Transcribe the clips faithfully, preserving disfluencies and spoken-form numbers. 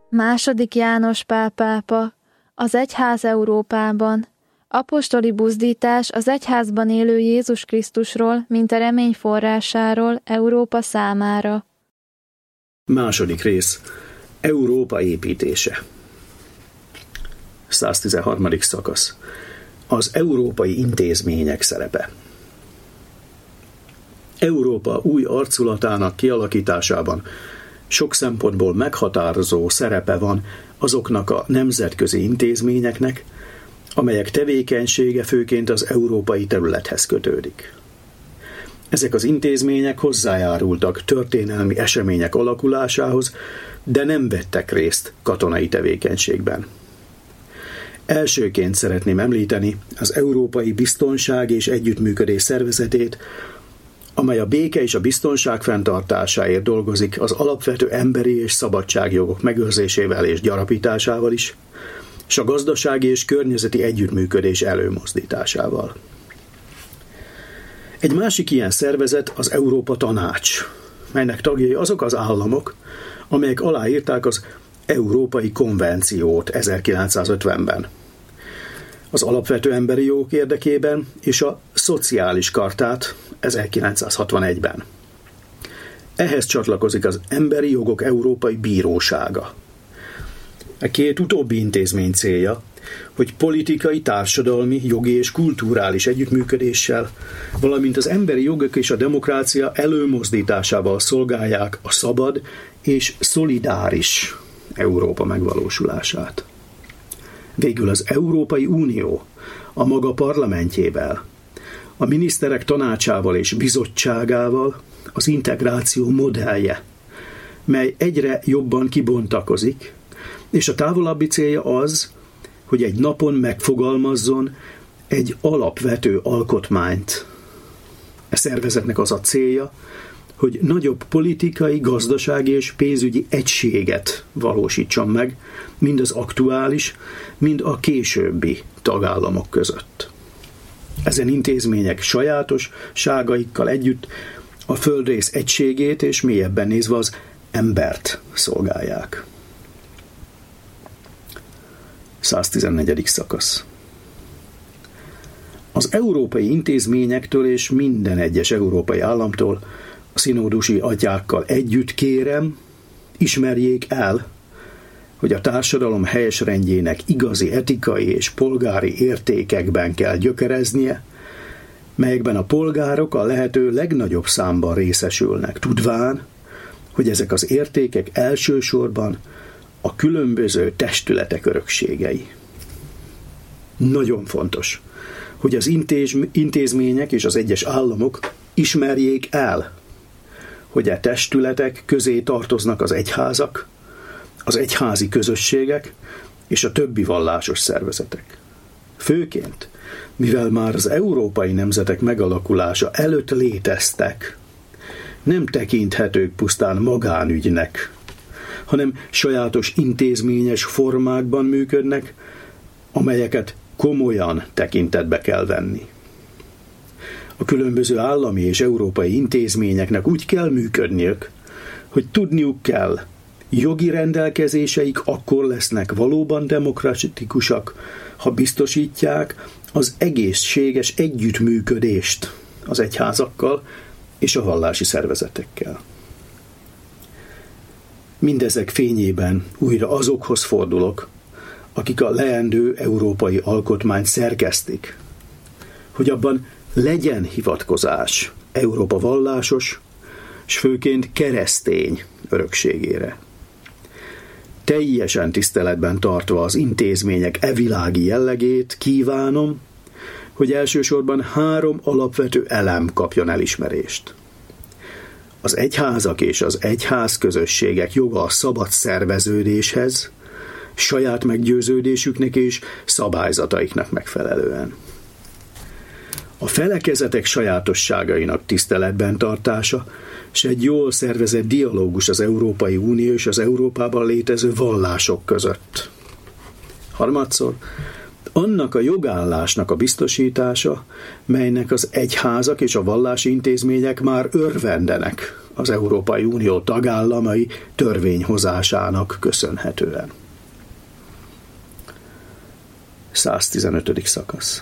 Második János Pál pápa, az egyház Európában, apostoli buzdítás az egyházban élő Jézus Krisztusról, mint a remény forrásáról Európa számára. Második rész. Európa építése. száztizenharmadik szakasz. Az európai intézmények szerepe. Európa új arculatának kialakításában sok szempontból meghatározó szerepe van azoknak a nemzetközi intézményeknek, amelyek tevékenysége főként az európai területhez kötődik. Ezek az intézmények hozzájárultak történelmi események alakulásához, de nem vettek részt katonai tevékenységben. Elsőként szeretném említeni az Európai Biztonság és Együttműködés Szervezetét, amely a béke és a biztonság fenntartásáért dolgozik az alapvető emberi és szabadságjogok megőrzésével és gyarapításával is, és a gazdasági és környezeti együttműködés előmozdításával. Egy másik ilyen szervezet az Európa Tanács, melynek tagjai azok az államok, amelyek aláírták az Európai Konvenciót ezerkilencszázötvenben. Az alapvető emberi jogok érdekében és a Szociális Chartát ezerkilencszázhatvanegyben. Ehhez csatlakozik az Emberi Jogok Európai Bírósága. A két utóbbi intézmény célja, hogy politikai, társadalmi, jogi és kulturális együttműködéssel, valamint az emberi jogok és a demokrácia előmozdításával szolgálják a szabad és szolidáris Európa megvalósulását. Végül az Európai Unió a maga parlamentjével, a miniszterek tanácsával és bizottságával az integráció modellje, mely egyre jobban kibontakozik, és a távolabbi célja az, hogy egy napon megfogalmazzon egy alapvető alkotmányt. E szervezetnek az a célja, hogy nagyobb politikai, gazdasági és pénzügyi egységet valósítson meg, mind az aktuális, mind a későbbi tagállamok között. Ezen intézmények sajátosságaikkal együtt a földrész egységét és mélyebben nézve az embert szolgálják. száztizennegyedik szakasz. Az európai intézményektől és minden egyes európai államtól a szinódusi atyákkal együtt kérem, ismerjék el, hogy a társadalom helyes rendjének igazi etikai és polgári értékekben kell gyökereznie, melyekben a polgárok a lehető legnagyobb számban részesülnek, tudván, hogy ezek az értékek elsősorban a különböző testületek örökségei. Nagyon fontos, hogy az intéz, intézmények és az egyes államok ismerjék el, hogy a testületek közé tartoznak az egyházak, az egyházi közösségek és a többi vallásos szervezetek. Főként, mivel már az európai nemzetek megalakulása előtt léteztek, nem tekinthetők pusztán magánügynek, hanem sajátos intézményes formákban működnek, amelyeket komolyan tekintetbe kell venni. A különböző állami és európai intézményeknek úgy kell működniük, hogy tudniuk kell, jogi rendelkezéseik akkor lesznek valóban demokratikusak, ha biztosítják az egészséges együttműködést az egyházakkal és a vallási szervezetekkel. Mindezek fényében újra azokhoz fordulok, akik a leendő európai alkotmányt szerkesztik, hogy abban legyen hivatkozás Európa vallásos, és főként keresztény örökségére. Teljesen tiszteletben tartva az intézmények evilági jellegét kívánom, hogy elsősorban három alapvető elem kapjon elismerést. Az egyházak és az egyház közösségek joga a szabad szerveződéshez, saját meggyőződésüknek és szabályzataiknak megfelelően. A felekezetek sajátosságainak tiszteletben tartása, és egy jól szervezett dialógus az Európai Unió és az Európában létező vallások között. Harmadszor, annak a jogállásnak a biztosítása, melynek az egyházak és a vallási intézmények már örvendenek az Európai Unió tagállamai törvényhozásának köszönhetően. száztizenötödik szakasz.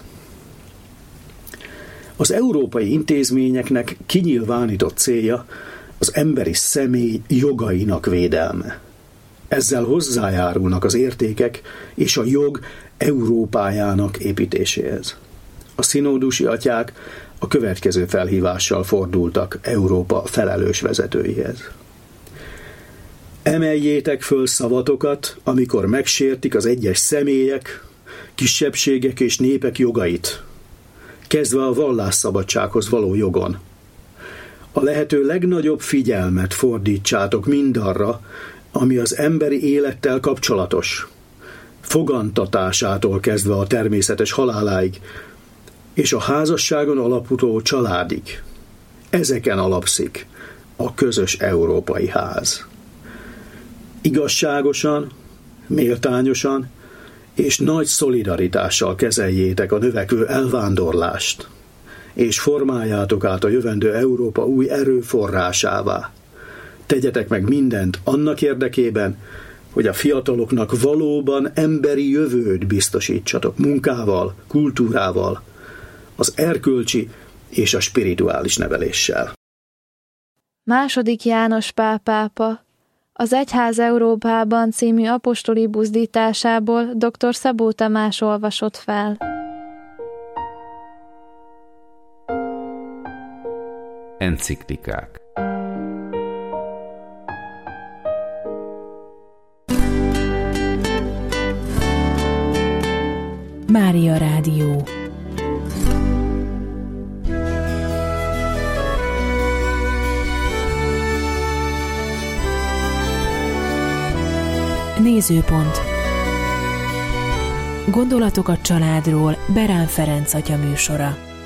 Az európai intézményeknek kinyilvánított célja az emberi személy jogainak védelme. Ezzel hozzájárulnak az értékek és a jog Európájának építéséhez. A szinódusi atyák a következő felhívással fordultak Európa felelős vezetőihez. Emeljétek föl szavatokat, amikor megsértik az egyes személyek, kisebbségek és népek jogait, kezdve a vallásszabadsághoz való jogon. A lehető legnagyobb figyelmet fordítsátok mindarra, ami az emberi élettel kapcsolatos, fogantatásától kezdve a természetes haláláig, és a házasságon alapuló családig. Ezeken alapszik a közös európai ház. Igazságosan, méltányosan és nagy szolidaritással kezeljétek a növekvő elvándorlást, és formáljátok át a jövendő Európa új erőforrásává. Tegyetek meg mindent annak érdekében, hogy a fiataloknak valóban emberi jövőt biztosítsatok munkával, kultúrával, az erkölcsi és a spirituális neveléssel. Második János Pál pápa az Egyház Európában című apostoli buzdításából dr. Szabó Tamás olvasott fel. Enciklikák. Mária Rádió. Nézőpont. Gondolatok a családról Berán Ferenc atya műsora.